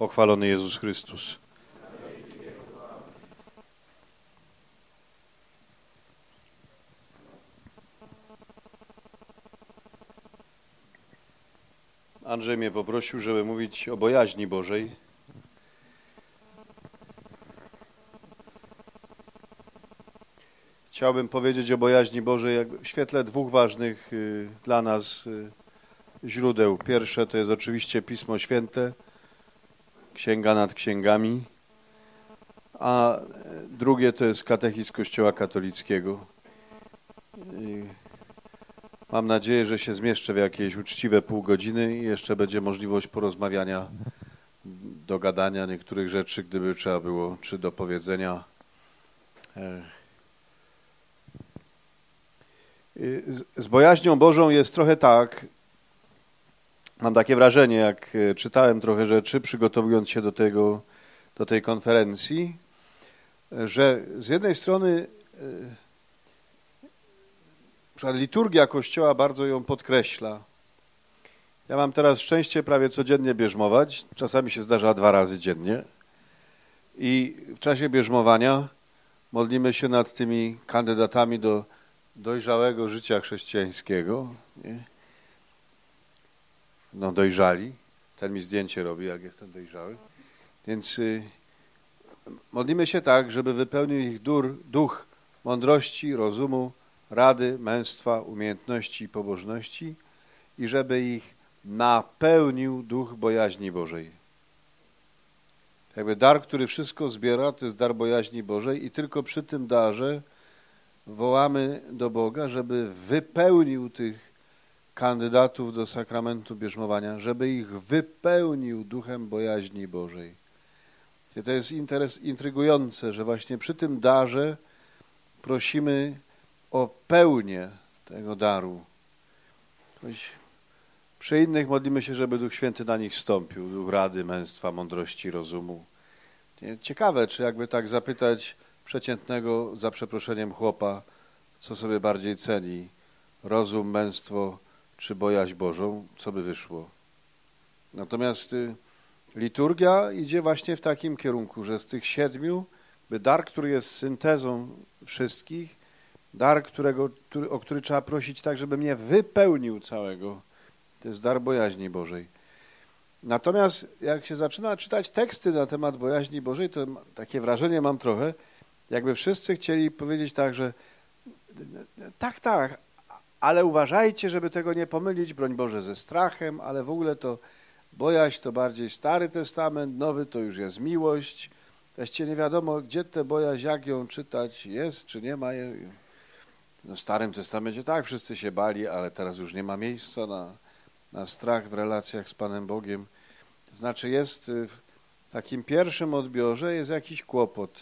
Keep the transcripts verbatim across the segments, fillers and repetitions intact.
Pochwalony Jezus Chrystus. Andrzej mnie poprosił, żeby mówić o bojaźni Bożej. Chciałbym powiedzieć o bojaźni Bożej jak w świetle dwóch ważnych y, dla nas y, źródeł. Pierwsze to jest oczywiście Pismo Święte, Księga nad Księgami, a drugie to jest Katechizm Kościoła Katolickiego. Y, mam nadzieję, że się zmieszczę w jakieś uczciwe pół godziny i jeszcze będzie możliwość porozmawiania, dogadania niektórych rzeczy, gdyby trzeba było, czy do powiedzenia. Z bojaźnią Bożą jest trochę tak, mam takie wrażenie, jak czytałem trochę rzeczy, przygotowując się do tego, do tej konferencji, że z jednej strony liturgia Kościoła bardzo ją podkreśla. Ja mam teraz szczęście prawie codziennie bierzmować, czasami się zdarza dwa razy dziennie i w czasie bierzmowania modlimy się nad tymi kandydatami do dojrzałego życia chrześcijańskiego. Nie? No dojrzali. Ten mi zdjęcie robi, jak jestem dojrzały. Więc y, modlimy się tak, żeby wypełnił ich dur, duch mądrości, rozumu, rady, męstwa, umiejętności i pobożności i żeby ich napełnił duch bojaźni Bożej. Jakby dar, który wszystko zbiera, to jest dar bojaźni Bożej i tylko przy tym darze wołamy do Boga, żeby wypełnił tych kandydatów do sakramentu bierzmowania, żeby ich wypełnił duchem bojaźni Bożej. I to jest interes, intrygujące, że właśnie przy tym darze prosimy o pełnię tego daru. Choć przy innych modlimy się, żeby Duch Święty na nich wstąpił, duch rady, męstwa, mądrości, rozumu. Ciekawe, czy jakby tak zapytać przeciętnego, za przeproszeniem chłopa, co sobie bardziej ceni, rozum, męstwo czy bojaźń Bożą, co by wyszło. Natomiast y, liturgia idzie właśnie w takim kierunku, że z tych siedmiu, by dar, który jest syntezą wszystkich, dar, którego, który, o który trzeba prosić tak, żeby mnie wypełnił całego, to jest dar bojaźni Bożej. Natomiast jak się zaczyna czytać teksty na temat bojaźni Bożej, to takie wrażenie mam trochę, jakby wszyscy chcieli powiedzieć tak, że tak, tak, ale uważajcie, żeby tego nie pomylić, broń Boże, ze strachem, ale w ogóle to bojaźń to bardziej Stary Testament, Nowy to już jest miłość. Właściwie nie wiadomo, gdzie tę bojaźń, jak ją czytać, jest czy nie ma. No, w Starym Testamencie tak, wszyscy się bali, ale teraz już nie ma miejsca na, na strach w relacjach z Panem Bogiem. To znaczy jest w takim pierwszym odbiorze jest jakiś kłopot.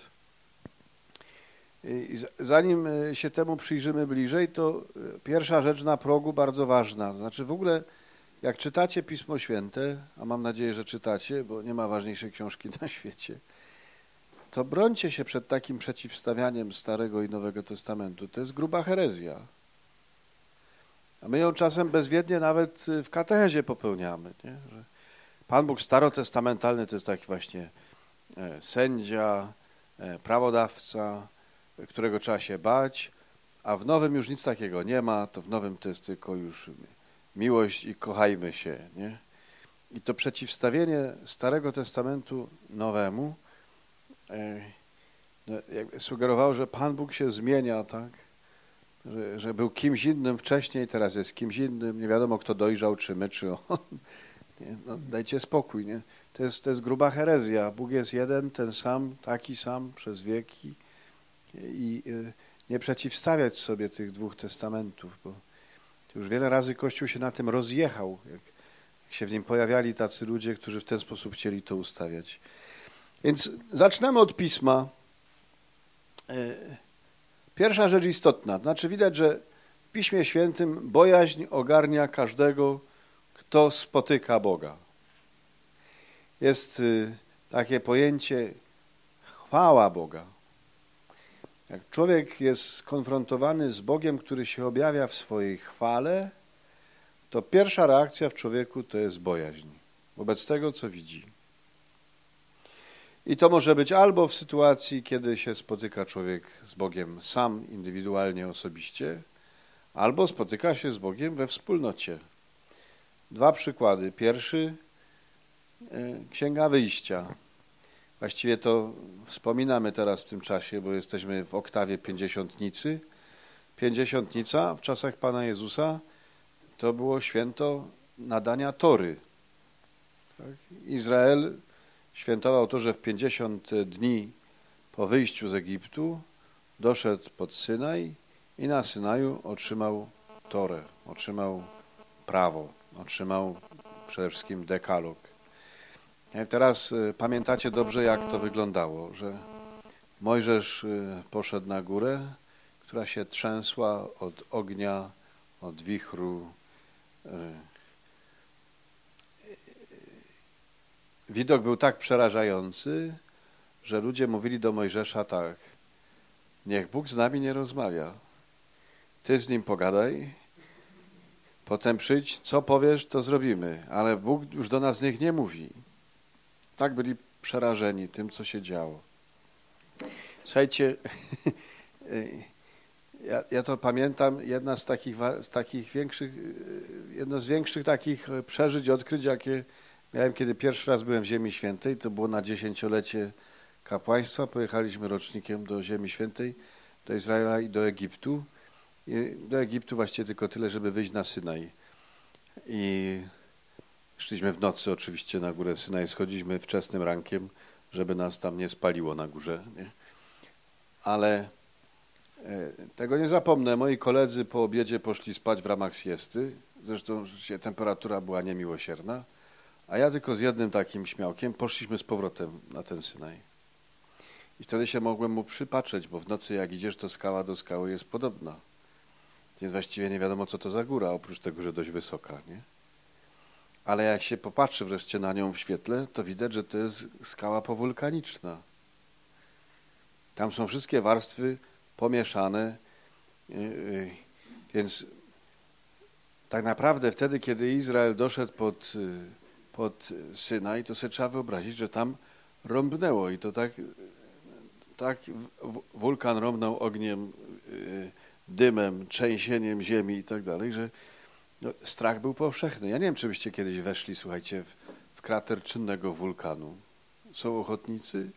I zanim się temu przyjrzymy bliżej, to pierwsza rzecz na progu bardzo ważna. To znaczy w ogóle jak czytacie Pismo Święte, a mam nadzieję, że czytacie, bo nie ma ważniejszej książki na świecie, to brońcie się przed takim przeciwstawianiem Starego i Nowego Testamentu. To jest gruba herezja. A my ją czasem bezwiednie nawet w katechezie popełniamy. Nie? Że Pan Bóg starotestamentalny to jest taki właśnie sędzia, prawodawca, którego trzeba się bać, a w Nowym już nic takiego nie ma, to w Nowym to jest tylko już miłość i kochajmy się. Nie? I to przeciwstawienie Starego Testamentu Nowemu no, jakby sugerowało, że Pan Bóg się zmienia, tak? Że, że był kimś innym wcześniej, teraz jest kimś innym, nie wiadomo kto dojrzał, czy my, czy on. Nie? No, dajcie spokój. Nie? To jest, to jest gruba herezja. Bóg jest jeden, ten sam, taki sam przez wieki i nie przeciwstawiać sobie tych dwóch testamentów, bo już wiele razy Kościół się na tym rozjechał, jak się w nim pojawiali tacy ludzie, którzy w ten sposób chcieli to ustawiać. Więc zaczniemy od Pisma. Pierwsza rzecz istotna, znaczy widać, że w Piśmie Świętym bojaźń ogarnia każdego, kto spotyka Boga. Jest takie pojęcie chwała Boga. Jak człowiek jest skonfrontowany z Bogiem, który się objawia w swojej chwale, to pierwsza reakcja w człowieku to jest bojaźń wobec tego, co widzi. I to może być albo w sytuacji, kiedy się spotyka człowiek z Bogiem sam, indywidualnie, osobiście, albo spotyka się z Bogiem we wspólnocie. Dwa przykłady. Pierwszy, Księga Wyjścia. Właściwie to wspominamy teraz w tym czasie, bo jesteśmy w oktawie pięćdziesiątnicy. Pięćdziesiątnica w czasach Pana Jezusa to było święto nadania Tory. Tak? Izrael świętował to, że w pięćdziesiąt dni po wyjściu z Egiptu doszedł pod Synaj i na Synaju otrzymał Torę, otrzymał prawo, otrzymał przede wszystkim dekalog. Teraz pamiętacie dobrze, jak to wyglądało, że Mojżesz poszedł na górę, która się trzęsła od ognia, od wichru. Widok był tak przerażający, że ludzie mówili do Mojżesza tak: niech Bóg z nami nie rozmawia. Ty z Nim pogadaj, potem przyjdź, co powiesz, to zrobimy, ale Bóg już do nas niech nie mówi. Tak byli przerażeni tym, co się działo. Słuchajcie, ja, ja to pamiętam, jedna z takich, z takich większych, jedno z większych takich przeżyć, odkryć, jakie miałem, kiedy pierwszy raz byłem w Ziemi Świętej. To było na dziesięciolecie kapłaństwa. Pojechaliśmy rocznikiem do Ziemi Świętej, do Izraela i do Egiptu. I do Egiptu właściwie tylko tyle, żeby wyjść na Synaj. I szliśmy w nocy oczywiście na górę Synaj, schodziliśmy wczesnym rankiem, żeby nas tam nie spaliło na górze. Nie? Ale tego nie zapomnę. Moi koledzy po obiedzie poszli spać w ramach siesty. Zresztą temperatura była niemiłosierna. A ja tylko z jednym takim śmiałkiem poszliśmy z powrotem na ten Synaj. I wtedy się mogłem mu przypatrzeć, bo w nocy jak idziesz, to skała do skały jest podobna. Więc właściwie nie wiadomo, co to za góra, oprócz tego, że dość wysoka, nie? Ale jak się popatrzy wreszcie na nią w świetle, to widać, że to jest skała powulkaniczna. Tam są wszystkie warstwy pomieszane, więc tak naprawdę wtedy, kiedy Izrael doszedł pod, pod Synaj, to sobie trzeba wyobrazić, że tam rąbnęło i to tak, tak wulkan rąbnął ogniem, dymem, trzęsieniem ziemi i tak dalej, że no, strach był powszechny. Ja nie wiem, czy byście kiedyś weszli, słuchajcie, w, w krater czynnego wulkanu. Są ochotnicy?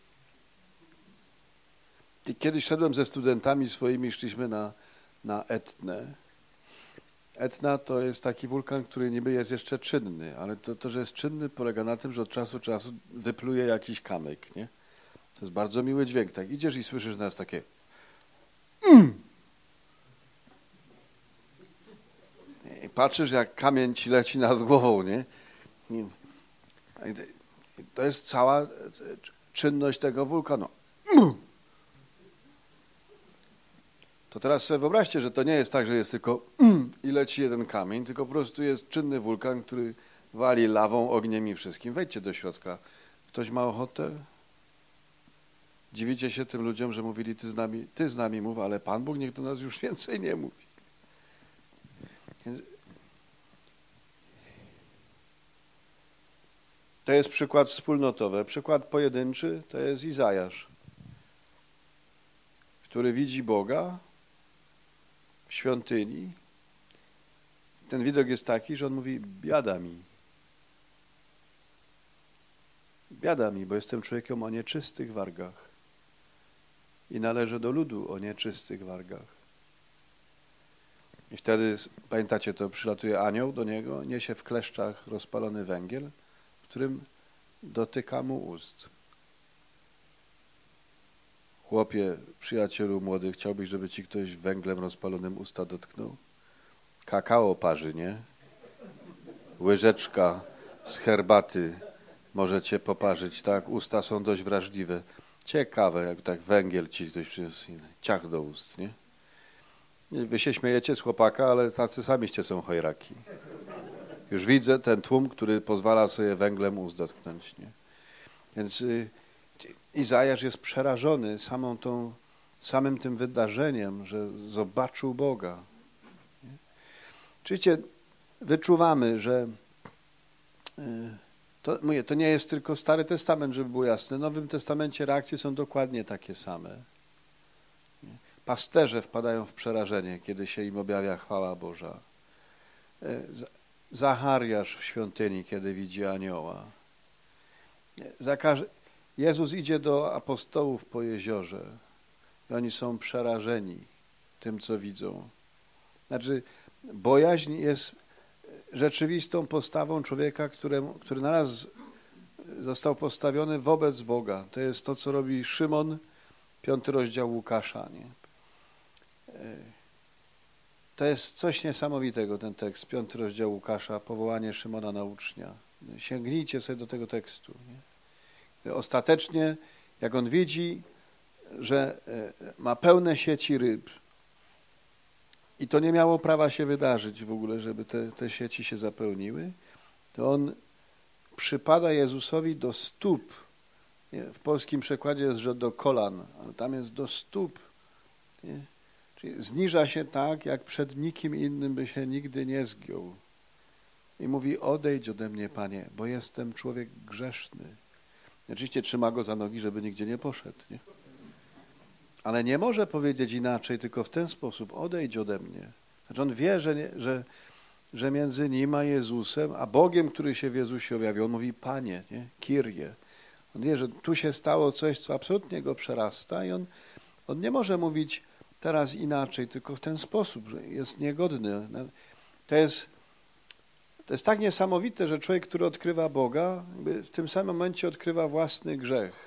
I kiedyś szedłem ze studentami swoimi, szliśmy na, na Etnę. Etna to jest taki wulkan, który niby jest jeszcze czynny, ale to, to, że jest czynny, polega na tym, że od czasu do czasu wypluje jakiś kamyk, nie? To jest bardzo miły dźwięk. Tak idziesz i słyszysz nas takie mm. I patrzysz, jak kamień ci leci nad głową, nie? I to jest cała czynność tego wulkanu. To teraz sobie wyobraźcie, że to nie jest tak, że jest tylko i leci jeden kamień, tylko po prostu jest czynny wulkan, który wali lawą, ogniem i wszystkim. Wejdźcie do środka. Ktoś ma ochotę? Dziwicie się tym ludziom, że mówili, ty z nami, ty z nami mów, ale Pan Bóg niech do nas już więcej nie mówi. Więc to jest przykład wspólnotowy. Przykład pojedynczy to jest Izajasz, który widzi Boga w świątyni. Ten widok jest taki, że on mówi, biada mi. Biada mi, bo jestem człowiekiem o nieczystych wargach i należę do ludu o nieczystych wargach. I wtedy, pamiętacie to, przylatuje anioł do niego, niesie w kleszczach rozpalony węgiel, w którym dotyka mu ust. Chłopie, przyjacielu młody, chciałbyś, żeby ci ktoś węglem rozpalonym usta dotknął? Kakao parzy, nie? Łyżeczka z herbaty może cię poparzyć, tak? Usta są dość wrażliwe. Ciekawe, jak tak węgiel ci ktoś przyniósł, ciach do ust, nie? Wy się śmiejecie z chłopaka, ale tacy samiście są chojraki. Już widzę ten tłum, który pozwala sobie węglem ust dotknąć, nie? Więc y, Izajasz jest przerażony samą tą, samym tym wydarzeniem, że zobaczył Boga. Nie? Oczywiście wyczuwamy, że y, To, mówię, to nie jest tylko Stary Testament, żeby było jasne. W Nowym Testamencie reakcje są dokładnie takie same. Pasterze wpadają w przerażenie, kiedy się im objawia chwała Boża. Zachariasz w świątyni, kiedy widzi anioła. Jezus idzie do apostołów po jeziorze i oni są przerażeni tym, co widzą. Znaczy, bojaźń jest rzeczywistą postawą człowieka, któremu, który naraz został postawiony wobec Boga. To jest to, co robi Szymon, piąty rozdział Łukasza. Nie? To jest coś niesamowitego, ten tekst, piąty rozdział Łukasza, powołanie Szymona na ucznia. Sięgnijcie sobie do tego tekstu. Nie? Ostatecznie, jak on widzi, że ma pełne sieci ryb, i to nie miało prawa się wydarzyć w ogóle, żeby te, te sieci się zapełniły, to on przypada Jezusowi do stóp. W polskim przekładzie jest, że do kolan, ale tam jest do stóp. Nie? Czyli zniża się tak, jak przed nikim innym by się nigdy nie zgiął. I mówi, odejdź ode mnie, Panie, bo jestem człowiek grzeszny. Oczywiście trzyma go za nogi, żeby nigdzie nie poszedł. Nie? Ale nie może powiedzieć inaczej, tylko w ten sposób, odejdź ode mnie. Znaczy on wie, że, nie, że, że między nim a Jezusem, a Bogiem, który się w Jezusie objawił, on mówi, Panie, nie? Kyrie. On wie, że tu się stało coś, co absolutnie go przerasta i on, on nie może mówić teraz inaczej, tylko w ten sposób, że jest niegodny. To jest, to jest tak niesamowite, że człowiek, który odkrywa Boga, w tym samym momencie odkrywa własny grzech.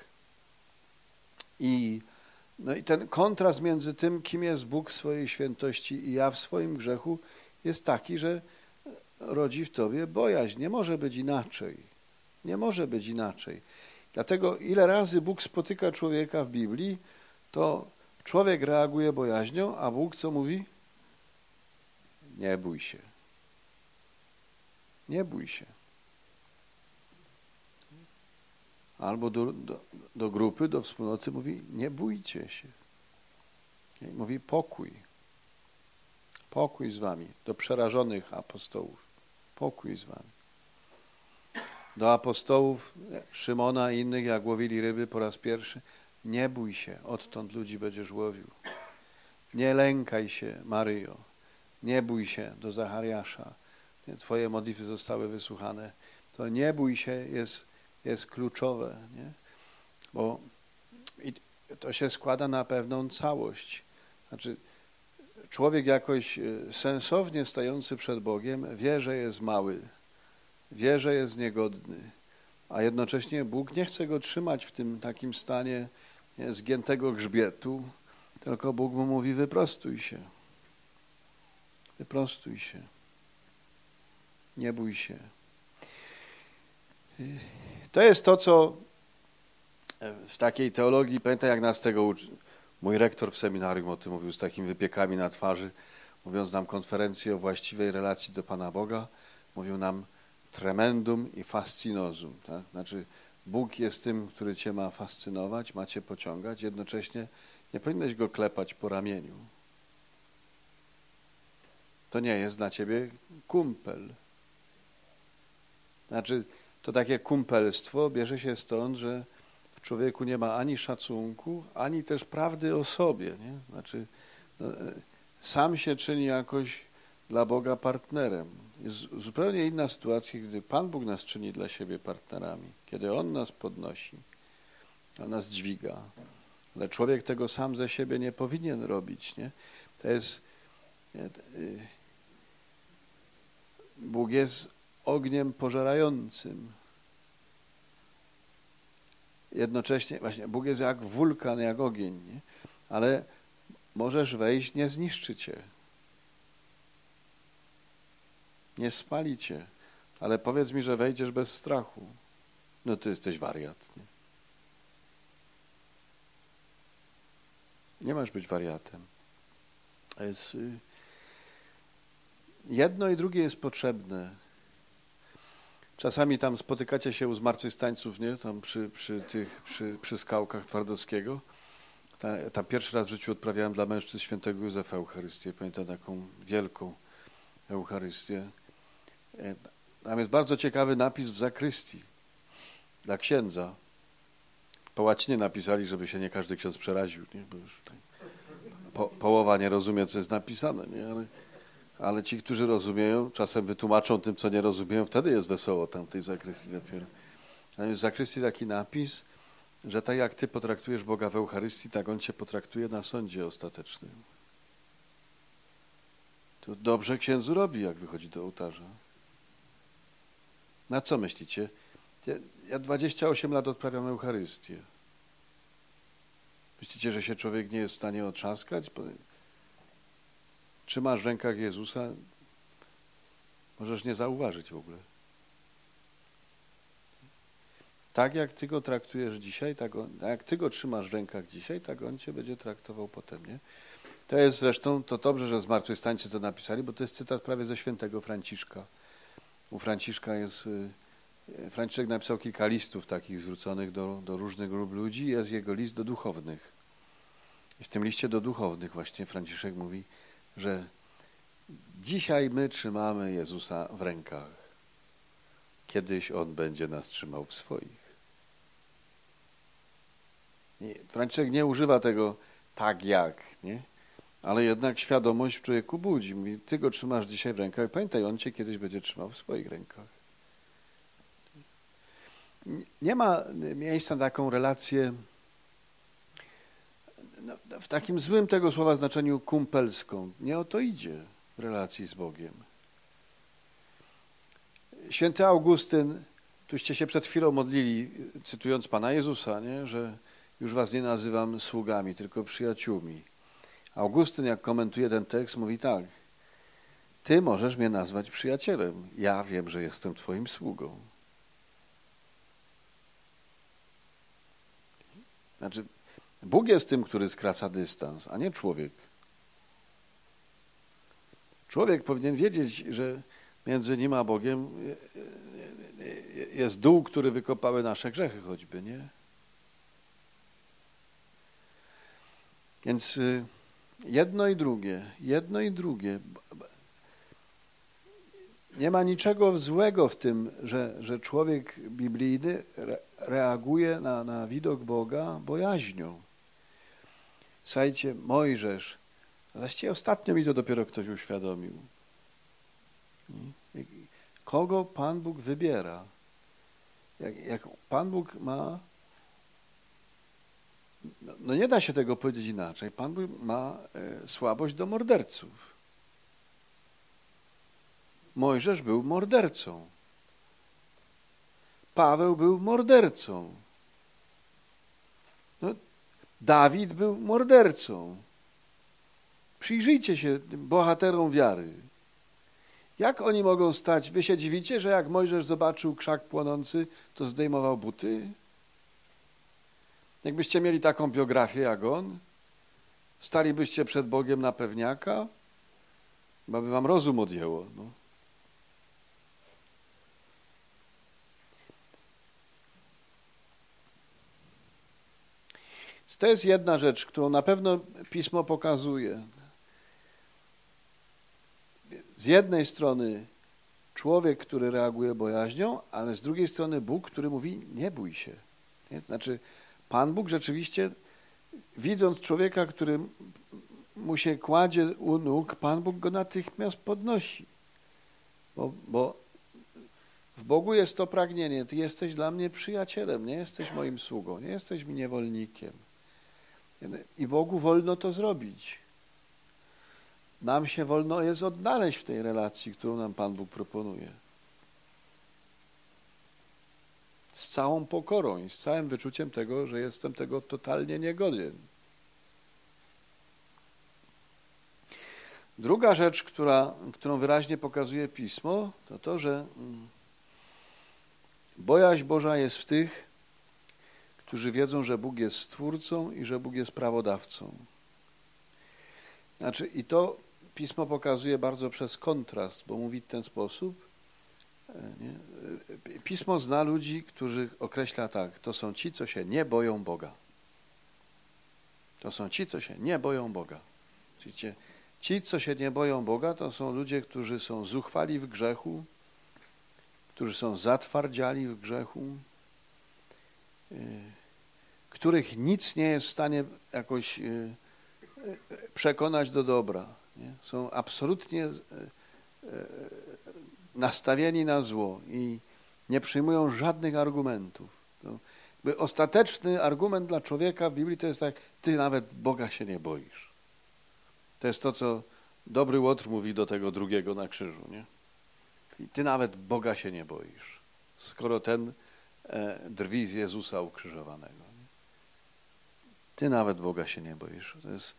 I No i ten kontrast między tym, kim jest Bóg w swojej świętości i ja w swoim grzechu jest taki, że rodzi w tobie bojaźń. Nie może być inaczej. Nie może być inaczej. Dlatego ile razy Bóg spotyka człowieka w Biblii, to człowiek reaguje bojaźnią, a Bóg co mówi? Nie bój się. Nie bój się. Albo do, do, do grupy, do wspólnoty mówi, nie bójcie się. I mówi pokój. Pokój z wami. Do przerażonych apostołów. Pokój z wami. Do apostołów Szymona i innych, jak łowili ryby po raz pierwszy, nie bój się, odtąd ludzi będziesz łowił. Nie lękaj się, Maryjo. Nie bój się, do Zachariasza. Twoje modlitwy zostały wysłuchane. To nie bój się jest jest kluczowe, nie? Bo i to się składa na pewną całość. Znaczy, człowiek jakoś sensownie stający przed Bogiem wie, że jest mały, wie, że jest niegodny, a jednocześnie Bóg nie chce go trzymać w tym takim stanie nie, zgiętego grzbietu, tylko Bóg mu mówi, wyprostuj się, wyprostuj się, nie bój się. To jest to, co w takiej teologii, pamiętam jak nas tego uczy. Mój rektor w seminarium o tym mówił z takimi wypiekami na twarzy, mówiąc nam konferencję o właściwej relacji do Pana Boga, mówił nam tremendum i fascinosum. Tak? Znaczy Bóg jest tym, który cię ma fascynować, ma cię pociągać, jednocześnie nie powinieneś go klepać po ramieniu. To nie jest dla ciebie kumpel. Znaczy to takie kumpelstwo bierze się stąd, że w człowieku nie ma ani szacunku, ani też prawdy o sobie. Nie? Znaczy, no, sam się czyni jakoś dla Boga partnerem. Jest zupełnie inna sytuacja, gdy Pan Bóg nas czyni dla siebie partnerami. Kiedy On nas podnosi, On nas dźwiga. Ale człowiek tego sam ze siebie nie powinien robić. Nie? To jest... Nie, Bóg jest ogniem pożerającym. Jednocześnie, właśnie, Bóg jest jak wulkan, jak ogień, nie? Ale możesz wejść, nie zniszczy cię. Nie spali cię. Ale powiedz mi, że wejdziesz bez strachu. No ty jesteś wariat. Nie, nie masz być wariatem. To jest... Jedno i drugie jest potrzebne. Czasami tam spotykacie się u zmartwychwstańców, nie? Tam przy, przy tych, przy, przy skałkach Twardowskiego. Ta, ta pierwszy raz w życiu odprawiałem dla mężczyzn świętego Józefa Eucharystię. Pamiętam taką wielką Eucharystię. Tam jest bardzo ciekawy napis w zakrystii. dla księdza. Po łacinie napisali, żeby się nie każdy ksiądz przeraził, nie? Bo już po, połowa nie rozumie, co jest napisane, nie? Ale, ale ci, którzy rozumieją, czasem wytłumaczą tym, co nie rozumieją, wtedy jest wesoło tam w tej zakrystii dopiero. A jest w zakrystii taki napis, że tak jak ty potraktujesz Boga w Eucharystii, tak On cię potraktuje na sądzie ostatecznym. To dobrze księdzu robi, jak wychodzi do ołtarza. Na co myślicie? Ja, ja dwadzieścia osiem lat odprawiam Eucharystię. Myślicie, że się człowiek nie jest w stanie otrzaskać? Trzymasz w rękach Jezusa, możesz nie zauważyć w ogóle. Tak jak ty go traktujesz dzisiaj, tak on, jak ty go trzymasz w rękach dzisiaj, tak on cię będzie traktował potem, nie? To jest zresztą, to dobrze, że zmartwychwstańcy to napisali, bo to jest cytat prawie ze świętego Franciszka. U Franciszka jest, Franciszek napisał kilka listów takich zwróconych do, do różnych grup ludzi, jest jego list do duchownych. I w tym liście do duchownych właśnie Franciszek mówi, że dzisiaj my trzymamy Jezusa w rękach. Kiedyś On będzie nas trzymał w swoich. I Franciszek nie używa tego tak jak, nie? Ale jednak świadomość w człowieku budzi. Mówi, ty go trzymasz dzisiaj w rękach, pamiętaj, on cię kiedyś będzie trzymał w swoich rękach. Nie ma miejsca na taką relację, no, w takim złym tego słowa znaczeniu kumpelską. Nie o to idzie w relacji z Bogiem. Święty Augustyn, tuście się przed chwilą modlili, cytując Pana Jezusa, nie? Że już was nie nazywam sługami, tylko przyjaciółmi. Augustyn, jak komentuje ten tekst, mówi tak: ty możesz mnie nazwać przyjacielem. Ja wiem, że jestem twoim sługą. Znaczy, Bóg jest tym, który skraca dystans, a nie człowiek. Człowiek powinien wiedzieć, że między nim a Bogiem jest dół, który wykopały nasze grzechy choćby, nie? Więc jedno i drugie, jedno i drugie. Nie ma niczego złego w tym, że, że człowiek biblijny re, reaguje na, na widok Boga bojaźnią. Słuchajcie, Mojżesz, właściwie ostatnio mi to dopiero ktoś uświadomił. Kogo Pan Bóg wybiera? Jak, jak Pan Bóg ma... No, no nie da się tego powiedzieć inaczej. Pan Bóg ma e, słabość do morderców. Mojżesz był mordercą. Paweł był mordercą. No, Dawid był mordercą. Przyjrzyjcie się bohaterom wiary. Jak oni mogą stać? Wy się dziwicie, że jak Mojżesz zobaczył krzak płonący, to zdejmował buty? Jakbyście mieli taką biografię jak on, stalibyście przed Bogiem na pewniaka? Chyba by wam rozum odjęło. No. To jest jedna rzecz, którą na pewno Pismo pokazuje. Z jednej strony człowiek, który reaguje bojaźnią, ale z drugiej strony Bóg, który mówi, nie bój się. Nie? To znaczy, Pan Bóg rzeczywiście, widząc człowieka, który mu się kładzie u nóg, Pan Bóg go natychmiast podnosi. Bo, bo w Bogu jest to pragnienie. Ty jesteś dla mnie przyjacielem, nie jesteś moim sługą, nie jesteś mi niewolnikiem. I Bogu wolno to zrobić. Nam się wolno jest odnaleźć w tej relacji, którą nam Pan Bóg proponuje. Z całą pokorą i z całym wyczuciem tego, że jestem tego totalnie niegodzien. Druga rzecz, która, którą wyraźnie pokazuje Pismo, to to, że bojaźń Boża jest w tych, którzy wiedzą, że Bóg jest Stwórcą i że Bóg jest prawodawcą. Znaczy, i to Pismo pokazuje bardzo przez kontrast, bo mówi w ten sposób. Nie? Pismo zna ludzi, których określa tak, to są ci, co się nie boją Boga. To są ci, co się nie boją Boga. Czyli ci, co się nie boją Boga, to są ludzie, którzy są zuchwali w grzechu, którzy są zatwardziali w grzechu, których nic nie jest w stanie jakoś przekonać do dobra. Nie? Są absolutnie nastawieni na zło i nie przyjmują żadnych argumentów. To ostateczny argument dla człowieka w Biblii to jest tak, ty nawet Boga się nie boisz. To jest to, co dobry Łotr mówi do tego drugiego na krzyżu. Nie? I ty nawet Boga się nie boisz, skoro ten e, drwi z Jezusa ukrzyżowanego. Nie? Ty nawet Boga się nie boisz. To jest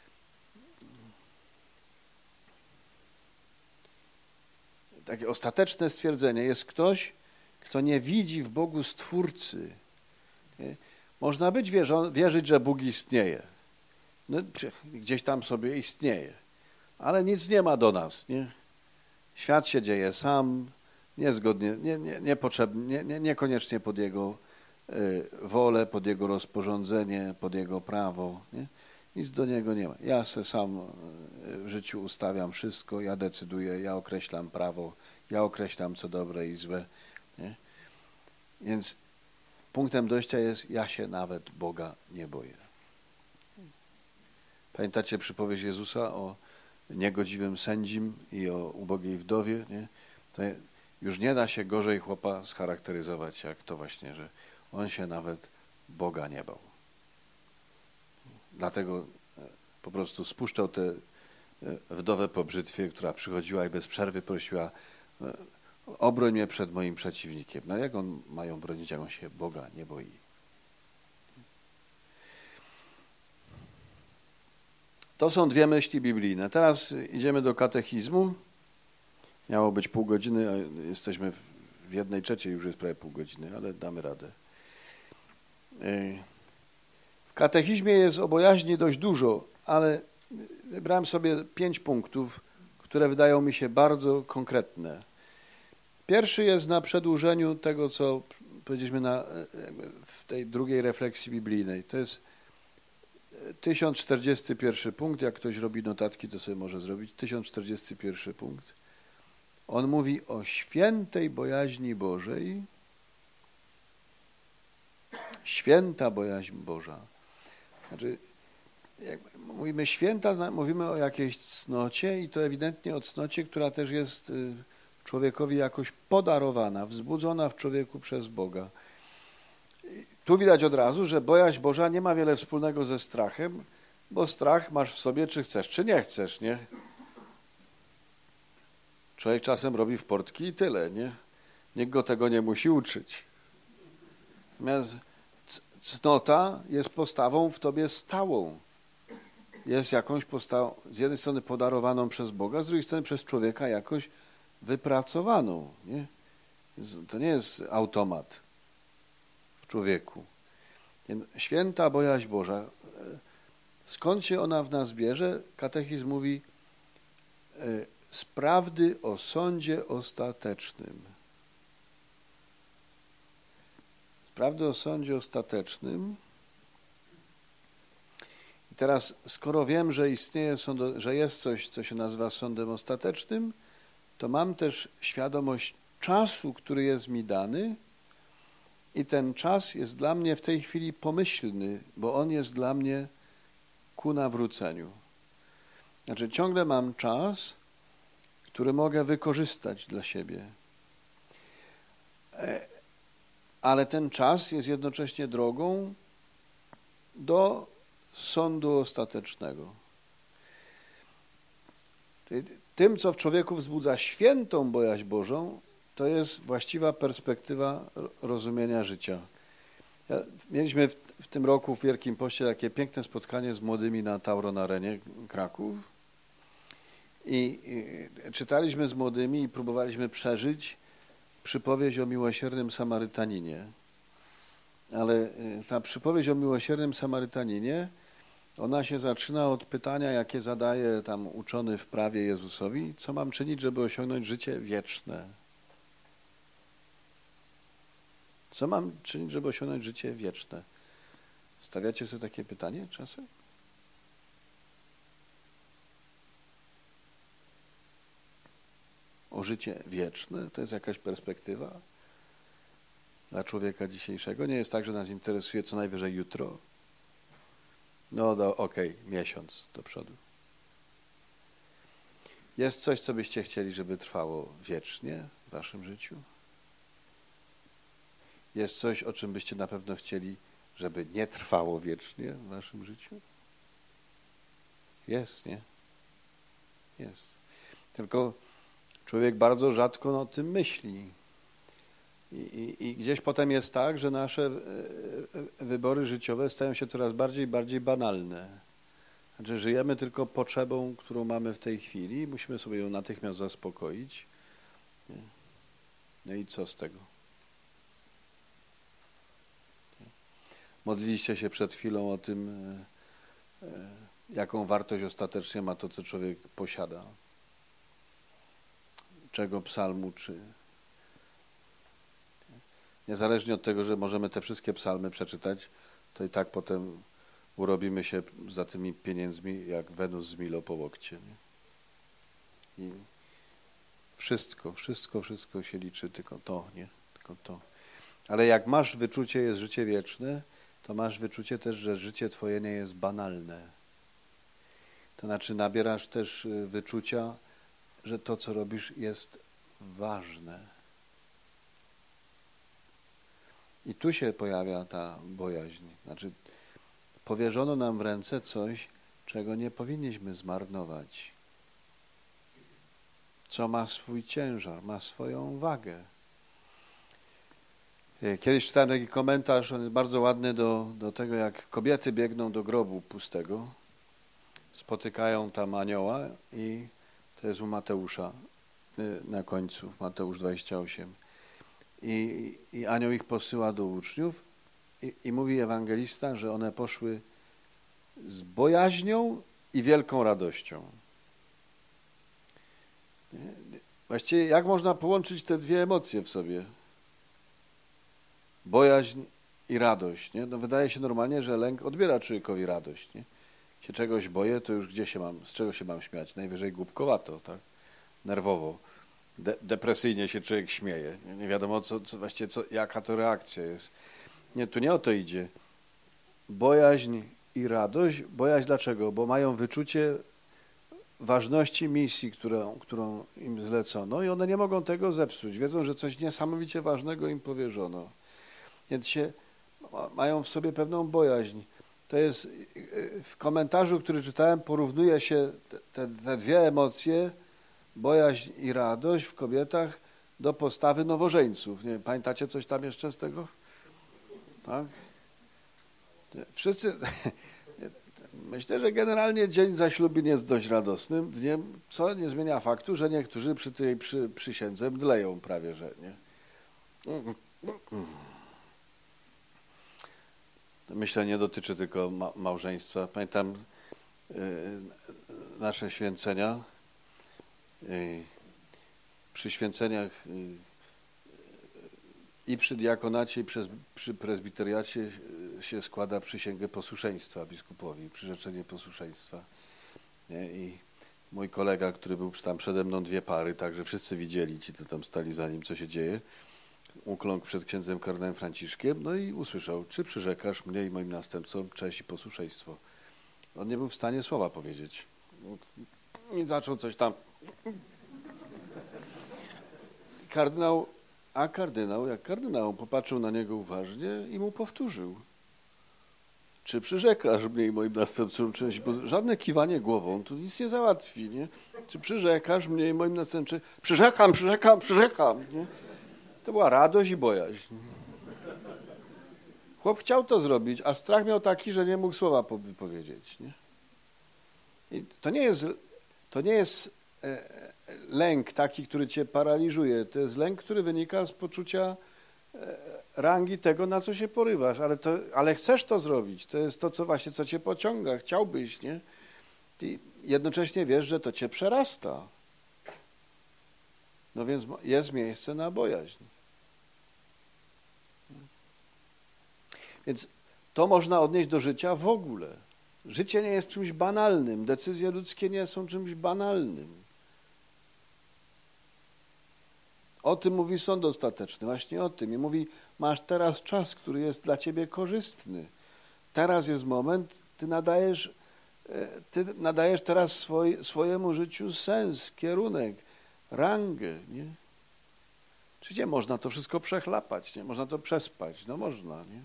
takie ostateczne stwierdzenie. Jest ktoś, kto nie widzi w Bogu Stwórcy. Nie? Można być wierzą, wierzyć, że Bóg istnieje. No, gdzieś tam sobie istnieje. Ale nic nie ma do nas. Nie? Świat się dzieje sam, niezgodnie, nie, nie, niepotrzebnie, nie, nie, niekoniecznie pod Jego y, wolę, pod Jego rozporządzenie, pod Jego prawo. Nie? Nic do Niego nie ma. Ja se sam w życiu ustawiam wszystko, ja decyduję, ja określam prawo, ja określam co dobre i złe. Nie? Więc punktem dojścia jest, ja się nawet Boga nie boję. Pamiętacie przypowieść Jezusa o niegodziwym sędzim i o ubogiej wdowie? Nie? To już nie da się gorzej chłopa scharakteryzować, jak to właśnie, że on się nawet Boga nie bał. Dlatego po prostu spuszczał tę wdowę po brzytwie, która przychodziła i bez przerwy prosiła, obroń mnie przed moim przeciwnikiem. No jak on ma ją bronić, jak on się Boga nie boi? To są dwie myśli biblijne. Teraz idziemy do katechizmu. Miało być pół godziny, a jesteśmy w jednej trzeciej, już jest prawie pół godziny, ale damy radę. W katechizmie jest o bojaźni dość dużo, ale wybrałem sobie pięć punktów, które wydają mi się bardzo konkretne. Pierwszy jest na przedłużeniu tego, co powiedzieliśmy na, w tej drugiej refleksji biblijnej. To jest tysiąc czterdziesty pierwszy punkt. Jak ktoś robi notatki, to sobie może zrobić. tysiąc czterdziesty pierwszy punkt. On mówi o świętej bojaźni Bożej. Święta bojaźń Boża. Znaczy, jak mówimy święta, mówimy o jakiejś cnocie i to ewidentnie o cnocie, która też jest człowiekowi jakoś podarowana, wzbudzona w człowieku przez Boga. Tu widać od razu, że bojaźń Boża nie ma wiele wspólnego ze strachem, bo strach masz w sobie, czy chcesz, czy nie chcesz, nie? Człowiek czasem robi w portki i tyle, nie? Nikt go tego nie musi uczyć. Natomiast cnota jest postawą w tobie stałą. Jest jakąś postawą, z jednej strony podarowaną przez Boga, z drugiej strony przez człowieka jakoś wypracowaną. Nie? To nie jest automat w człowieku. Święta bojaźń Boża. Skąd się ona w nas bierze? Katechizm mówi z prawdy o sądzie ostatecznym. Z prawdy o sądzie ostatecznym. I teraz, skoro wiem, że istnieje sąd, że jest coś, co się nazywa sądem ostatecznym, to mam też świadomość czasu, który jest mi dany i ten czas jest dla mnie w tej chwili pomyślny, bo on jest dla mnie ku nawróceniu. Znaczy ciągle mam czas, który mogę wykorzystać dla siebie. Ale ten czas jest jednocześnie drogą do sądu ostatecznego. Czyli tym, co w człowieku wzbudza świętą bojaźń Bożą, to jest właściwa perspektywa rozumienia życia. Mieliśmy w, w tym roku w Wielkim Poście takie piękne spotkanie z młodymi na Tauron Arenie Kraków i, i czytaliśmy z młodymi i próbowaliśmy przeżyć przypowieść o miłosiernym Samarytaninie. Ale ta przypowieść o miłosiernym Samarytaninie, ona się zaczyna od pytania, jakie zadaje tam uczony w prawie Jezusowi, co mam czynić, żeby osiągnąć życie wieczne. Co mam czynić, żeby osiągnąć życie wieczne? Stawiacie sobie takie pytanie czasem? O życie wieczne? To jest jakaś perspektywa? dla człowieka dzisiejszego? Nie jest tak, że nas interesuje co najwyżej jutro? No do, okej, okay, miesiąc do przodu. Jest coś, co byście chcieli, żeby trwało wiecznie w waszym życiu? Jest coś, o czym byście na pewno chcieli, żeby nie trwało wiecznie w waszym życiu? Jest, nie? Jest. Tylko człowiek bardzo rzadko o tym myśli. I, i, I gdzieś potem jest tak, że nasze wybory życiowe stają się coraz bardziej i bardziej banalne. Znaczy żyjemy tylko potrzebą, którą mamy w tej chwili i musimy sobie ją natychmiast zaspokoić. No i co z tego? Modliliście się przed chwilą o tym, jaką wartość ostatecznie ma to, co człowiek posiada. Czego psalm uczy. Niezależnie od tego, że możemy te wszystkie psalmy przeczytać, to i tak potem urobimy się za tymi pieniędzmi jak Wenus z Milo po łokcie. Nie? I wszystko, wszystko, wszystko się liczy, tylko to, nie? Tylko to. Ale jak masz wyczucie, jest życie wieczne, to masz wyczucie też, że życie twoje nie jest banalne. To znaczy nabierasz też wyczucia, że to, co robisz, jest ważne. I tu się pojawia ta bojaźń. Znaczy powierzono nam w ręce coś, czego nie powinniśmy zmarnować. Co ma swój ciężar, ma swoją wagę. Kiedyś czytałem taki komentarz, on jest bardzo ładny do, do tego, jak kobiety biegną do grobu pustego, spotykają tam anioła i to jest u Mateusza na końcu, Mateusz dwadzieścia osiem. I, i anioł ich posyła do uczniów i, i mówi ewangelista, że one poszły z bojaźnią i wielką radością. Właściwie jak można połączyć te dwie emocje w sobie? Bojaźń i radość. Nie? No wydaje się normalnie, że lęk odbiera człowiekowi radość. Nie? Jak się czegoś boję, to już gdzie się mam, z czego się mam śmiać? Najwyżej głupkowato, tak? Nerwowo. De- depresyjnie się człowiek śmieje. Nie, nie wiadomo, co, co, właściwie co, jaka to reakcja jest. Nie, tu nie o to idzie. Bojaźń i radość. Bojaźń dlaczego? Bo mają wyczucie ważności misji, którą, którą im zlecono i one nie mogą tego zepsuć. Wiedzą, że coś niesamowicie ważnego im powierzono. Więc się, mają w sobie pewną bojaźń. To jest w komentarzu, który czytałem, porównuje się te, te dwie emocje, bojaźń i radość w kobietach do postawy nowożeńców. Nie, pamiętacie coś tam jeszcze z tego? Tak? Wszyscy... Myślę, że generalnie dzień zaślubin jest dość radosnym dniem, co nie zmienia faktu, że niektórzy przy tej przy, przysiędze mdleją prawie, że nie. Myślę, nie dotyczy tylko ma małżeństwa. Pamiętam y, nasze święcenia. Y, przy święceniach y, i przy diakonacie, i przez, przy prezbiteriacie się składa przysięgę posłuszeństwa biskupowi, przyrzeczenie posłuszeństwa. Nie? I mój kolega, który był tam przede mną dwie pary, także wszyscy widzieli, ci co tam stali za nim, co się dzieje, ukląkł przed księdzem kardynałem Franciszkiem, no i usłyszał, czy przyrzekasz mnie i moim następcom cześć i posłuszeństwo. On nie był w stanie słowa powiedzieć. I zaczął coś tam. Kardynał, a kardynał, jak kardynał, popatrzył na niego uważnie i mu powtórzył. Czy przyrzekasz mnie i moim następcom cześć? Bo żadne kiwanie głową tu nic nie załatwi, nie? Czy przyrzekasz mnie i moim następcom? Przyrzekam, przyrzekam, przyrzekam, nie? To była radość i bojaźń. Chłop chciał to zrobić, a strach miał taki, że nie mógł słowa wypowiedzieć, nie? I to nie jest, to nie jest lęk taki, który cię paraliżuje. To jest lęk, który wynika z poczucia rangi tego, na co się porywasz, ale, to, ale chcesz to zrobić. To jest to, co właśnie, co cię pociąga. Chciałbyś, nie? I jednocześnie wiesz, że to cię przerasta. No więc jest miejsce na bojaźń. Więc to można odnieść do życia w ogóle. Życie nie jest czymś banalnym. Decyzje ludzkie nie są czymś banalnym. O tym mówi sąd ostateczny, właśnie o tym. I mówi, masz teraz czas, który jest dla ciebie korzystny. Teraz jest moment, ty nadajesz, ty nadajesz teraz swoj, swojemu życiu sens, kierunek, rangę, nie? Czy nie można to wszystko przechlapać, nie? Można to przespać, no można, nie?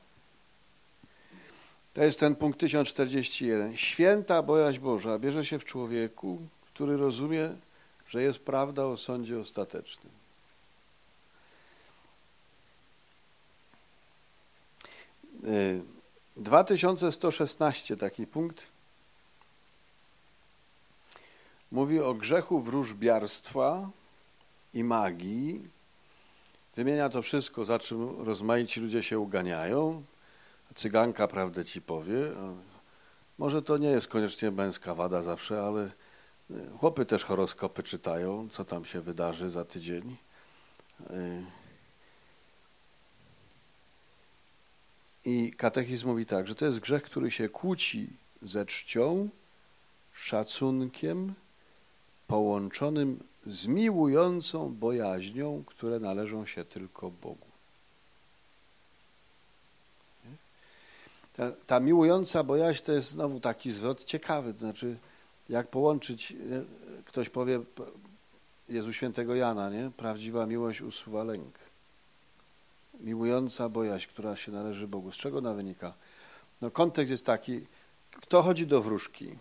To jest ten punkt tysiąc czterdzieści jeden. Święta bojaźń Boża bierze się w człowieku, który rozumie, że jest prawda o sądzie ostatecznym. dwa tysiące sto szesnaście, taki punkt, mówi o grzechu wróżbiarstwa i magii. Wymienia to wszystko, za czym rozmaici ludzie się uganiają. Cyganka prawdę ci powie. Może to nie jest koniecznie męska wada zawsze, ale chłopy też horoskopy czytają, co tam się wydarzy za tydzień. I katechizm mówi tak, że to jest grzech, który się kłóci ze czcią, szacunkiem, połączonym z miłującą bojaźnią, które należą się tylko Bogu. Ta, ta miłująca bojaźń to jest znowu taki zwrot ciekawy, to znaczy jak połączyć, ktoś powie, Jezu Świętego Jana, nie? Prawdziwa miłość usuwa lęk. Miłująca bojaźń, która się należy Bogu. Z czego ona wynika? No kontekst jest taki, kto chodzi do wróżki?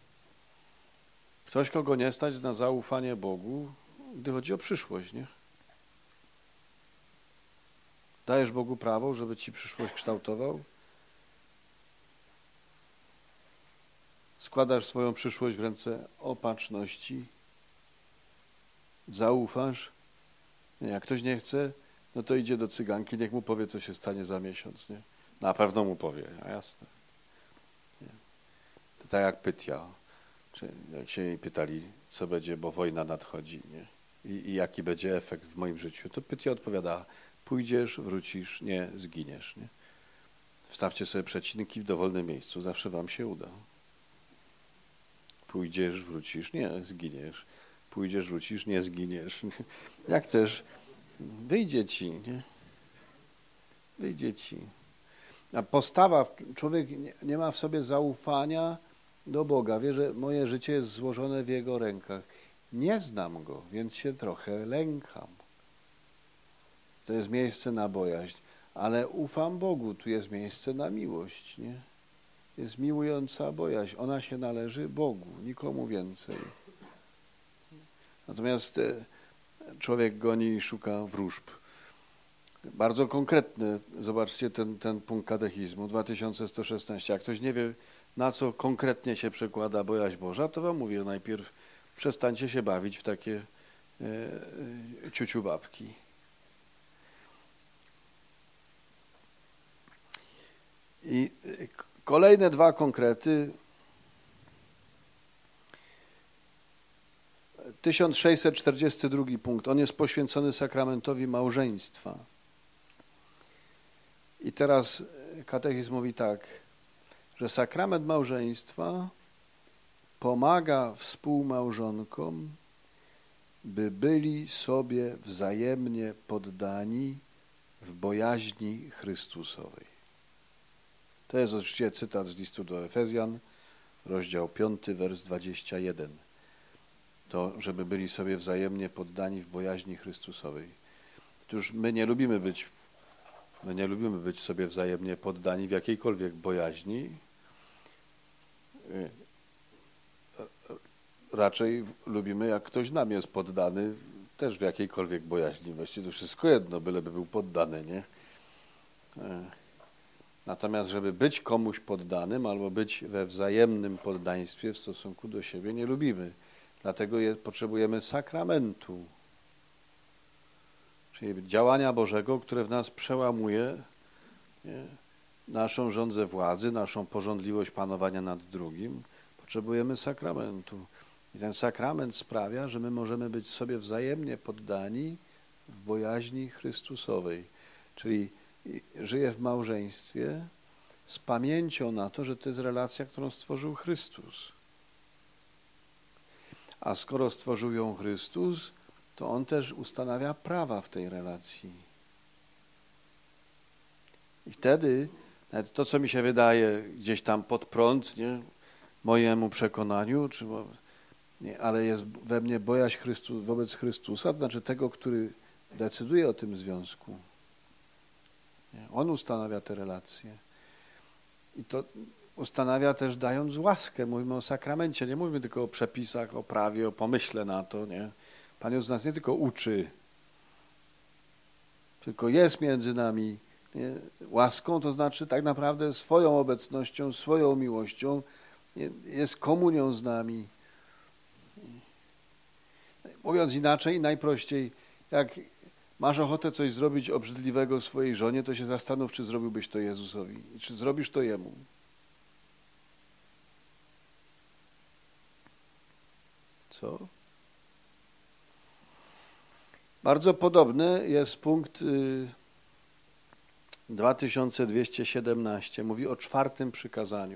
Ktoś, kogo nie stać na zaufanie Bogu, gdy chodzi o przyszłość, nie? Dajesz Bogu prawo, żeby ci przyszłość kształtował? Składasz swoją przyszłość w ręce opatrzności? Zaufasz? Jak ktoś nie chce, no to idzie do cyganki, niech mu powie, co się stanie za miesiąc, nie? Na pewno mu powie, a jasne. Nie. To tak jak Pytia, czy jak się jej pytali, co będzie, bo wojna nadchodzi, nie? I, i jaki będzie efekt w moim życiu, to Pytia odpowiada, pójdziesz, wrócisz, nie, zginiesz, nie? Wstawcie sobie przecinki w dowolnym miejscu, zawsze wam się uda. Pójdziesz, wrócisz, nie, zginiesz. Pójdziesz, wrócisz, nie, zginiesz. Jak chcesz, wyjdzie ci, nie? Wyjdzie ci. A postawa, człowiek nie ma w sobie zaufania do Boga. Wie, że moje życie jest złożone w Jego rękach. Nie znam Go, więc się trochę lękam. To jest miejsce na bojaźń. Ale ufam Bogu, tu jest miejsce na miłość, nie? Jest miłująca bojaźń. Ona się należy Bogu, nikomu więcej. Natomiast człowiek goni i szuka wróżb. Bardzo konkretny, zobaczcie ten, ten punkt katechizmu, dwa tysiące sto szesnaście. Jak ktoś nie wie, na co konkretnie się przekłada bojaźń Boża, to wam mówię najpierw, przestańcie się bawić w takie e, ciuciu babki. I kolejne dwa konkrety. tysiąc sześćset czterdziesty drugi punkt. On jest poświęcony sakramentowi małżeństwa. I teraz katechizm mówi tak, że sakrament małżeństwa pomaga współmałżonkom, by byli sobie wzajemnie poddani w bojaźni Chrystusowej. To jest oczywiście cytat z listu do Efezjan, rozdział piąty, wers dwudziesty pierwszy. To, żeby byli sobie wzajemnie poddani w bojaźni Chrystusowej. Otóż my nie lubimy być, my nie lubimy być sobie wzajemnie poddani w jakiejkolwiek bojaźni. Raczej lubimy, jak ktoś nam jest poddany, też w jakiejkolwiek bojaźni. Właściwie to wszystko jedno, byleby był poddany, nie? Natomiast, żeby być komuś poddanym albo być we wzajemnym poddaństwie w stosunku do siebie, nie lubimy. Dlatego je, potrzebujemy sakramentu, czyli działania Bożego, które w nas przełamuje nie, naszą żądzę władzy, naszą pożądliwość panowania nad drugim. Potrzebujemy sakramentu. I ten sakrament sprawia, że my możemy być sobie wzajemnie poddani w bojaźni Chrystusowej. Czyli żyję w małżeństwie z pamięcią na to, że to jest relacja, którą stworzył Chrystus. A skoro stworzył ją Chrystus, to On też ustanawia prawa w tej relacji. I wtedy nawet to, co mi się wydaje gdzieś tam pod prąd, nie, mojemu przekonaniu, czy, nie, ale jest we mnie bojaźń Chrystu, wobec Chrystusa, to znaczy tego, który decyduje o tym związku. Nie, On ustanawia te relacje. I to ustanawia też dając łaskę. Mówimy o sakramencie, nie mówimy tylko o przepisach, o prawie, o pomyśle na to. Nie? Pan Jezus nas nie tylko uczy, tylko jest między nami. Nie? Łaską to znaczy tak naprawdę swoją obecnością, swoją miłością, nie? Jest komunią z nami. Mówiąc inaczej, najprościej, jak masz ochotę coś zrobić obrzydliwego swojej żonie, to się zastanów, czy zrobiłbyś to Jezusowi, czy zrobisz to Jemu. Co? Bardzo podobny jest punkt y, dwa tysiące dwieście siedemnaście. Mówi o czwartym przykazaniu.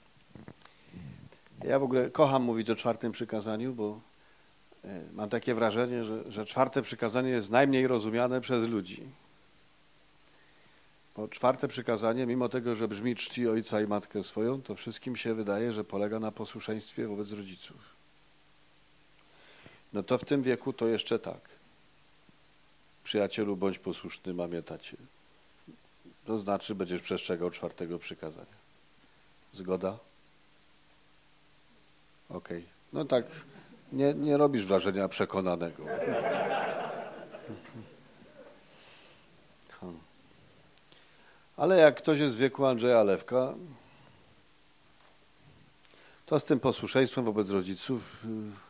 Ja w ogóle kocham mówić o czwartym przykazaniu, bo y, mam takie wrażenie, że, że czwarte przykazanie jest najmniej rozumiane przez ludzi. Bo czwarte przykazanie, mimo tego, że brzmi czci ojca i matkę swoją, to wszystkim się wydaje, że polega na posłuszeństwie wobec rodziców. No to w tym wieku to jeszcze tak. Przyjacielu, bądź posłuszny mamie, tacie. To znaczy, będziesz przestrzegał czwartego przykazania. Zgoda? Okej. Okay. No tak, nie, nie robisz wrażenia przekonanego. Ale jak ktoś jest w wieku Andrzeja Lewka, to z tym posłuszeństwem wobec rodziców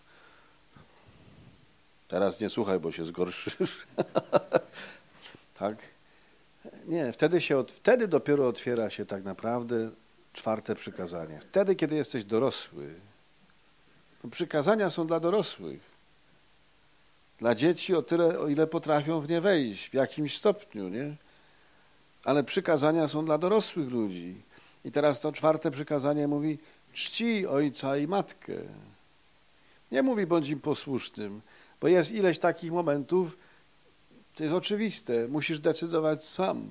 teraz nie słuchaj, bo się zgorszysz. Tak? Nie, wtedy, się, wtedy dopiero otwiera się tak naprawdę czwarte przykazanie. Wtedy, kiedy jesteś dorosły. Przykazania są dla dorosłych. Dla dzieci o tyle, o ile potrafią w nie wejść, w jakimś stopniu, nie? Ale przykazania są dla dorosłych ludzi. I teraz to czwarte przykazanie mówi: czci ojca i matkę. Nie mówi bądź im posłusznym, bo jest ileś takich momentów, to jest oczywiste, musisz decydować sam.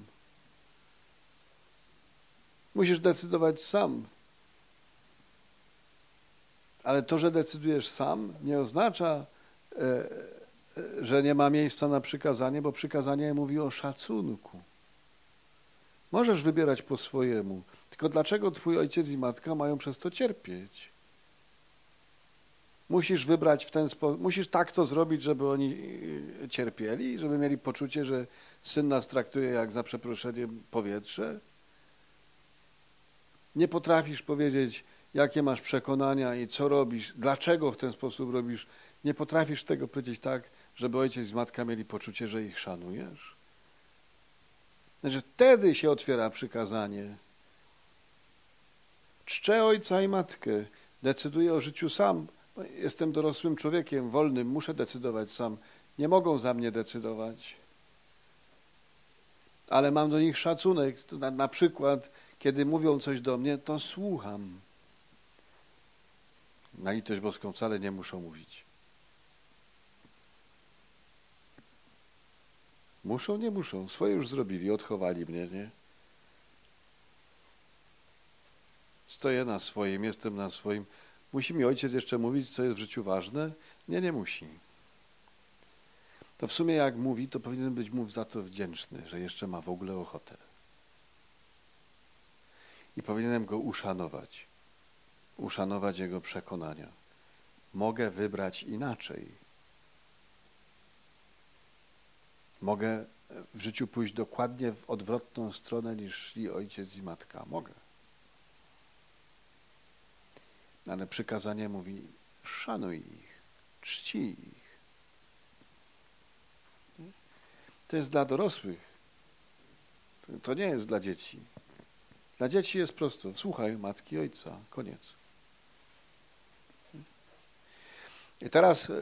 Musisz decydować sam. Ale to, że decydujesz sam, nie oznacza, że nie ma miejsca na przykazanie, bo przykazanie mówi o szacunku. Możesz wybierać po swojemu, tylko dlaczego twój ojciec i matka mają przez to cierpieć? Musisz wybrać w ten sposób, musisz tak to zrobić, żeby oni cierpieli, żeby mieli poczucie, że syn nas traktuje jak, za przeproszeniem, powietrze. Nie potrafisz powiedzieć, jakie masz przekonania i co robisz, dlaczego w ten sposób robisz. Nie potrafisz tego powiedzieć tak, żeby ojciec i matka mieli poczucie, że ich szanujesz. Znaczy, wtedy się otwiera przykazanie. Czczę ojca i matkę, decyduję o życiu sam. Jestem dorosłym człowiekiem, wolnym, muszę decydować sam. Nie mogą za mnie decydować. Ale mam do nich szacunek. Na, na przykład, kiedy mówią coś do mnie, to słucham. Na litość boską wcale nie muszą mówić. Muszą, nie muszą. Swoje już zrobili, odchowali mnie, nie? Stoję na swoim, jestem na swoim. Musi mi ojciec jeszcze mówić, co jest w życiu ważne? Nie, nie musi. To w sumie jak mówi, to powinien być mu za to wdzięczny, że jeszcze ma w ogóle ochotę. I powinienem go uszanować. Uszanować jego przekonania. Mogę wybrać inaczej. Mogę w życiu pójść dokładnie w odwrotną stronę, niż szli ojciec i matka. Mogę. Ale przykazanie mówi: szanuj ich, czci ich. To jest dla dorosłych. To nie jest dla dzieci. Dla dzieci jest prosto. Słuchaj matki i ojca. Koniec. I teraz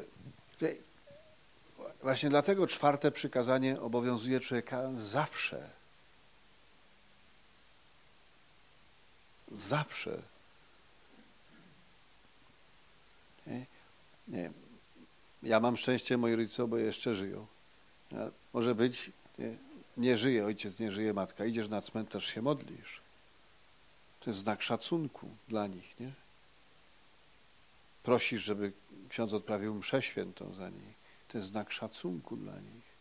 właśnie dlatego czwarte przykazanie obowiązuje człowieka zawsze. Zawsze. Nie? Nie. Ja mam szczęście, moi rodzice oboje jeszcze żyją. A może być, nie, nie żyje ojciec, nie żyje matka. Idziesz na cmentarz, się modlisz. To jest znak szacunku dla nich, nie? Prosisz, żeby ksiądz odprawił mszę świętą za nich. To jest znak szacunku dla nich.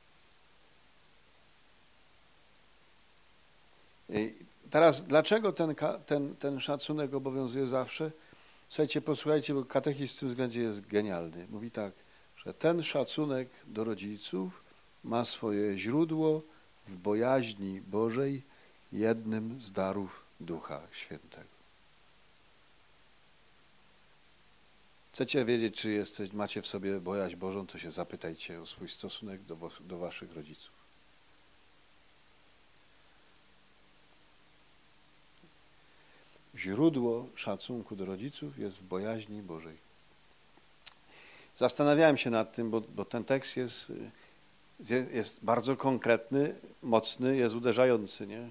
I teraz, dlaczego ten, ten, ten szacunek obowiązuje zawsze? Słuchajcie, posłuchajcie, bo katechizm w tym względzie jest genialny. Mówi tak, że ten szacunek do rodziców ma swoje źródło w bojaźni Bożej, jednym z darów Ducha Świętego. Chcecie wiedzieć, czy jesteś, macie w sobie bojaźń Bożą, to się zapytajcie o swój stosunek do, do waszych rodziców. Źródło szacunku do rodziców jest w bojaźni Bożej. Zastanawiałem się nad tym, bo, bo ten tekst jest, jest bardzo konkretny, mocny, jest uderzający, nie?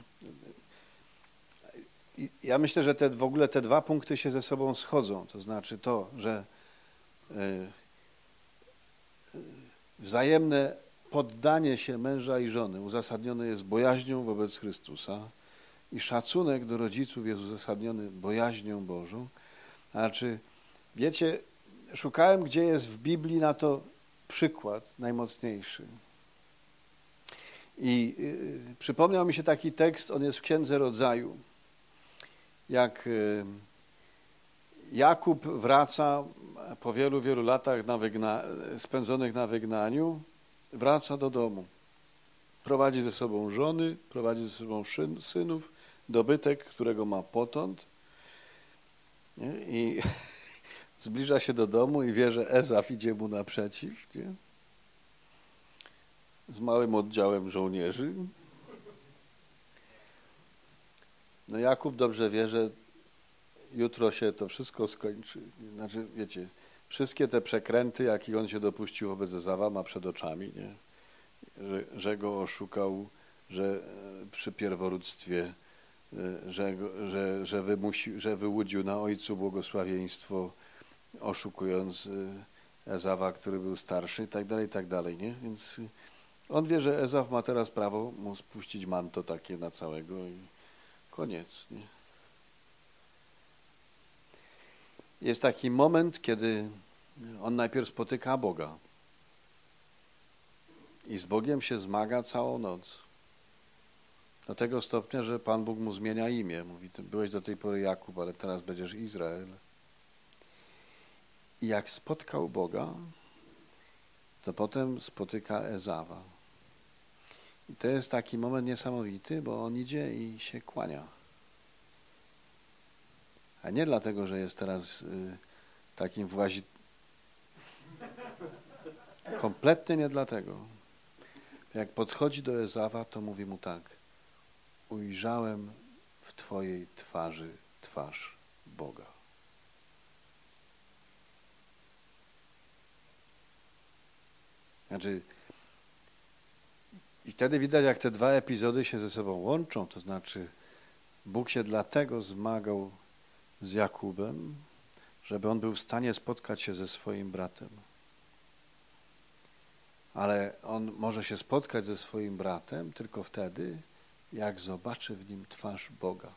I ja myślę, że te, w ogóle te dwa punkty się ze sobą schodzą. To znaczy to, że wzajemne poddanie się męża i żony uzasadnione jest bojaźnią wobec Chrystusa i szacunek do rodziców jest uzasadniony bojaźnią Bożą. Znaczy, wiecie, szukałem, gdzie jest w Biblii na to przykład najmocniejszy. I y, przypomniał mi się taki tekst, on jest w Księdze Rodzaju. Jak y, Jakub wraca po wielu, wielu latach na wygna, spędzonych na wygnaniu, wraca do domu. Prowadzi ze sobą żony, prowadzi ze sobą szyn, synów, dobytek, którego ma potąd. Nie? I zbliża się do domu i wie, że Ezaf idzie mu naprzeciw. Nie? Z małym oddziałem żołnierzy. No Jakub dobrze wie, że jutro się to wszystko skończy. Znaczy, wiecie, wszystkie te przekręty, jakie on się dopuścił wobec Ezawa, ma przed oczami, nie? Że, że go oszukał, że przy pierworództwie, że, że, że, wymusi, że wyłudził na ojcu błogosławieństwo, oszukując Ezawa, który był starszy i tak dalej, i tak dalej, nie? Więc on wie, że Ezaw ma teraz prawo mu spuścić manto takie na całego i koniec, nie? Jest taki moment, kiedy on najpierw spotyka Boga i z Bogiem się zmaga całą noc. Do tego stopnia, że Pan Bóg mu zmienia imię. Mówi, ty byłeś do tej pory Jakub, ale teraz będziesz Izrael. I jak spotkał Boga, to potem spotyka Ezawa. I to jest taki moment niesamowity, bo on idzie i się kłania. A nie dlatego, że jest teraz y, takim włazi... Kompletnie nie dlatego. Jak podchodzi do Ezawa, to mówi mu tak. Ujrzałem w Twojej twarzy twarz Boga. Znaczy, i wtedy widać, jak te dwa epizody się ze sobą łączą, to znaczy Bóg się dlatego zmagał z Jakubem, żeby on był w stanie spotkać się ze swoim bratem. Ale on może się spotkać ze swoim bratem tylko wtedy, jak zobaczy w nim twarz Boga.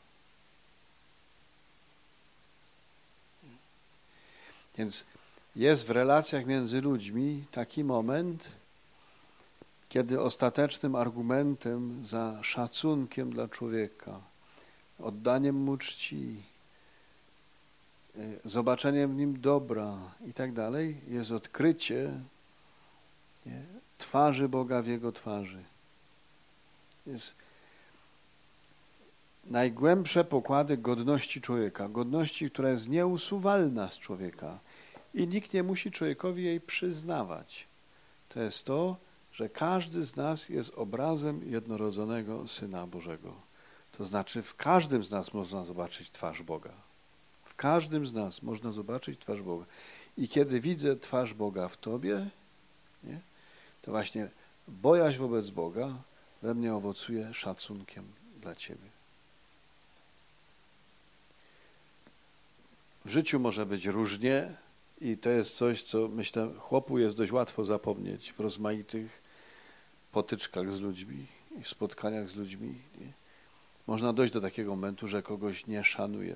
Więc jest w relacjach między ludźmi taki moment, kiedy ostatecznym argumentem za szacunkiem dla człowieka, oddaniem mu czci, zobaczeniem w nim dobra i tak dalej, jest odkrycie nie, twarzy Boga w jego twarzy. Jest najgłębsze pokłady godności człowieka, godności, która jest nieusuwalna z człowieka i nikt nie musi człowiekowi jej przyznawać. To jest to, że każdy z nas jest obrazem jednorodzonego Syna Bożego. To znaczy w każdym z nas można zobaczyć twarz Boga. W każdym z nas można zobaczyć twarz Boga. I kiedy widzę twarz Boga w Tobie, nie, to właśnie bojaźń wobec Boga we mnie owocuje szacunkiem dla Ciebie. W życiu może być różnie I to jest coś, co myślę, chłopu jest dość łatwo zapomnieć w rozmaitych potyczkach z ludźmi i w spotkaniach z ludźmi. Nie? Można dojść do takiego momentu, że kogoś nie szanuje.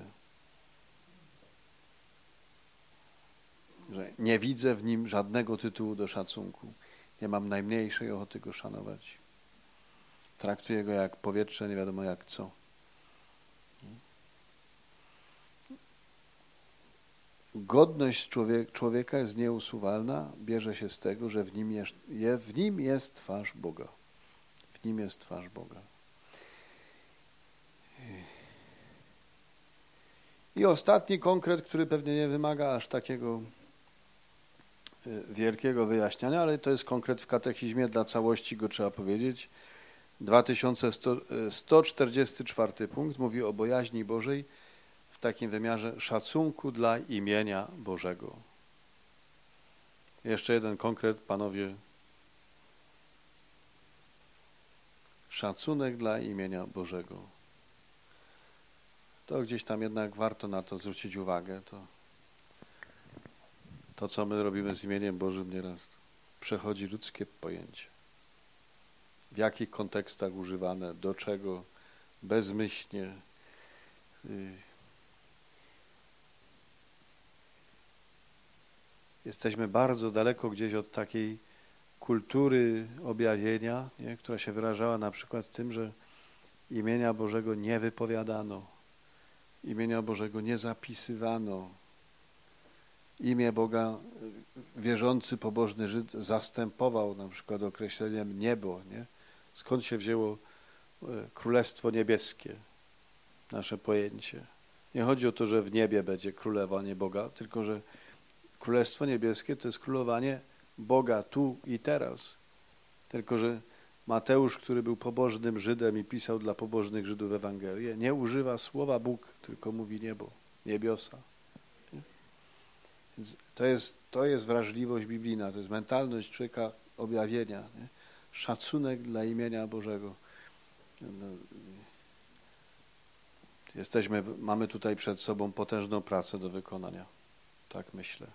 Że nie widzę w nim żadnego tytułu do szacunku. Nie mam najmniejszej ochoty go szanować. Traktuję go jak powietrze, nie wiadomo jak co. Godność człowiek, człowieka jest nieusuwalna, bierze się z tego, że w nim jest, je, w nim jest twarz Boga. W nim jest twarz Boga. I ostatni konkret, który pewnie nie wymaga aż takiego wielkiego wyjaśniania, ale to jest konkret w katechizmie, dla całości go trzeba powiedzieć. dwa tysiące sto czterdziesty czwarty punkt mówi o bojaźni Bożej w takim wymiarze szacunku dla imienia Bożego. Jeszcze jeden konkret, panowie. Szacunek dla imienia Bożego. To gdzieś tam jednak warto na to zwrócić uwagę. To, to co my robimy z imieniem Bożym, nieraz przechodzi ludzkie pojęcie. W jakich kontekstach używane, do czego, bezmyślnie. Jesteśmy bardzo daleko gdzieś od takiej kultury objawienia, nie? Która się wyrażała na przykład w tym, że imienia Bożego nie wypowiadano, imienia Bożego nie zapisywano. Imię Boga wierzący, pobożny Żyd zastępował na przykład określeniem niebo. Nie? Skąd się wzięło Królestwo Niebieskie, nasze pojęcie? Nie chodzi o to, że w niebie będzie królowanie Boga, tylko że Królestwo Niebieskie to jest królowanie Boga tu i teraz. Tylko że Mateusz, który był pobożnym Żydem i pisał dla pobożnych Żydów Ewangelię, nie używa słowa Bóg, tylko mówi niebo, niebiosa. Nie? Więc to jest, to jest wrażliwość biblijna, to jest mentalność człowieka objawienia. Nie? Szacunek dla imienia Bożego. No, jesteśmy, mamy tutaj przed sobą potężną pracę do wykonania. Tak myślę.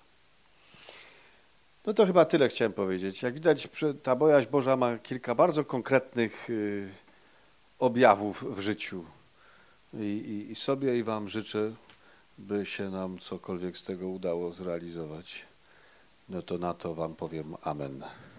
No to chyba tyle chciałem powiedzieć. Jak widać, ta bojaźń Boża ma kilka bardzo konkretnych objawów w życiu. I, i, i sobie i wam życzę, by się nam cokolwiek z tego udało zrealizować. No to na to wam powiem amen.